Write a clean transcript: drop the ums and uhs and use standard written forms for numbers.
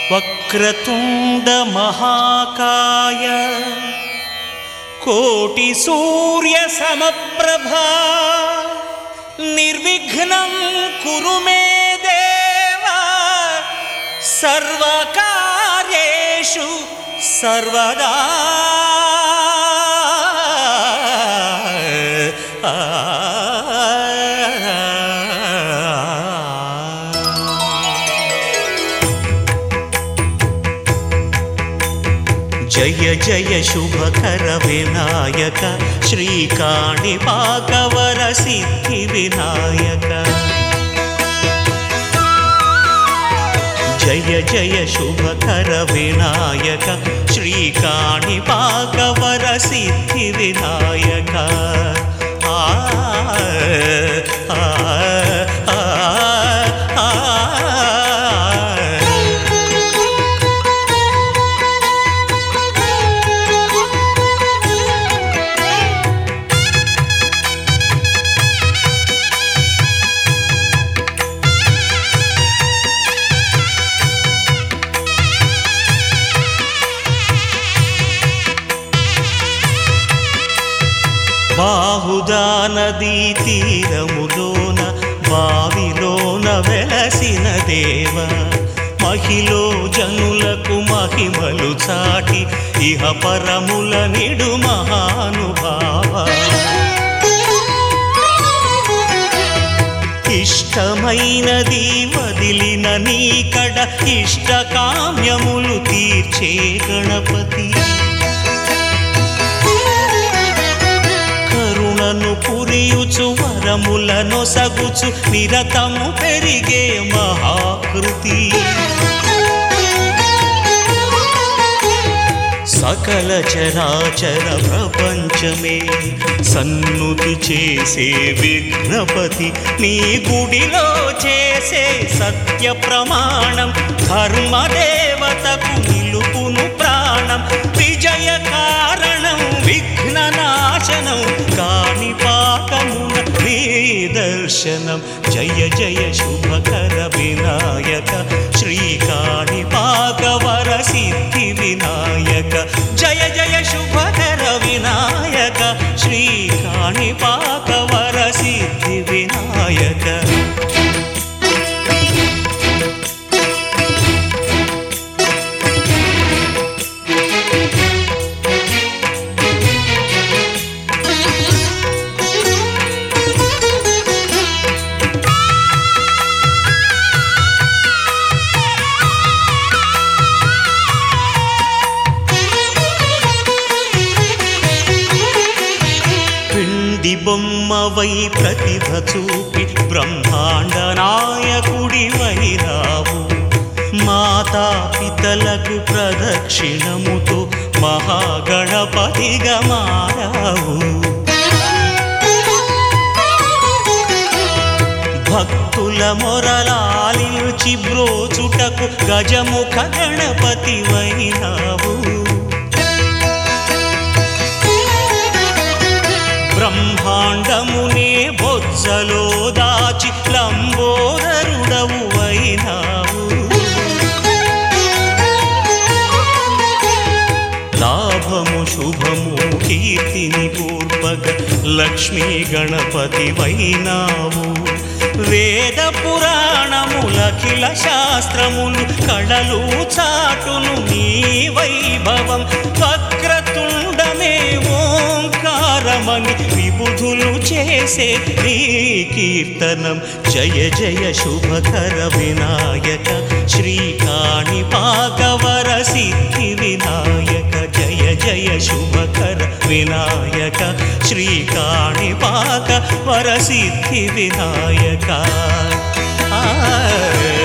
వక్రతుండ మహాకాయ కోటి సూర్య సమప్రభా నిర్విఘ్నం కురు మే దేవా సర్వకార్యేషు సర్వదా. జయ జయ శుభకర వినాయక శ్రీకాణిపాకవర సిద్ధి వినాయక. జయ జయ శుభకర వినాయక శ్రీకాణిపాకవర సిద్ధి వినాయక. ఆ బాహుదా నదీ తీరములోన బావిలోన వెలసిన దేవ మహిలో జనులకు మహిమలు చాటి ఇహ పరముల నిడు మహానుభావ. ఇష్టమైనది వదిలిన నీకడ ఇష్టకామ్యములు తీర్చే గణపతి. కరుణను పురియుచు వరములను సగుచు నిరతము పెరిగే మహాకృతి. సకల చరాచర ప్రపంచమే సన్నుతి చేసే విఘ్నపతి. నీ గుడిలో చేసే సత్య ప్రమాణం ధర్మదేవతకు నిలుపును ప్రాణం. విజయ కారణం విఘ్ననాశనం కాణిపాకమున నీ దర్శనం. జయ జయ శుభకర వినాయక శ్రీకాణిపాకవర సిద్ధి వినాయక. జయ జయ శుభకర వినాయక శ్రీకాణిపాకవర సిద్ధి వినాయక. బొమ్మవై ప్రతిభ చూపి బ్రహ్మాండ నాయకుడి వైరావు. మాతాపితలకు ప్రదక్షిణముతో మహాగణపతిగా మారావు. భక్తుల మొరలాలించి బ్రోచుటకు గజముఖ గణపతి వైరావు. బ్రహ్మాండమునే బొజ్జలో దాచి లంబోదరుడవు అయినావు. లాభము శుభము కీర్తిని పూర్వక లక్ష్మీ గణపతి వైనావు. వేద పురాణములఖిల శాస్త్రములు కళలు చాటును నీ వైభవం. వక్రతుండమే ఓంకారమని విబుధులు చేసే నీ కీర్తనం. జయ జయ శుభకర వినాయక శ్రీకాణిపాకవర సిద్ధి వినాయక. జయ జయ శుభకర వినాయక శ్రీకాణిపాకవర సిద్ధి వినాయక.